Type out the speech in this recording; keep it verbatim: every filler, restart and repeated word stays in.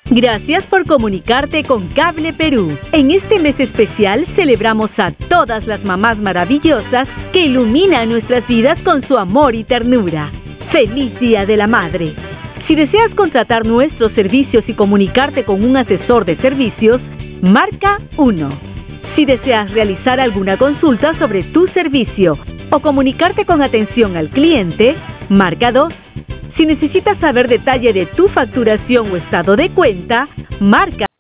Gracias por comunicarte con Cable Perú. En este mes especial celebramos a todas las mamás maravillosas que iluminan nuestras vidas con su amor y ternura. ¡Feliz Día de la Madre! Si deseas contratar nuestros servicios y comunicarte con un asesor de servicios, marca uno. Si deseas realizar alguna consulta sobre tu servicio o comunicarte con atención al cliente, marca dos. Si necesitas saber detalle de tu facturación o estado de cuenta, marca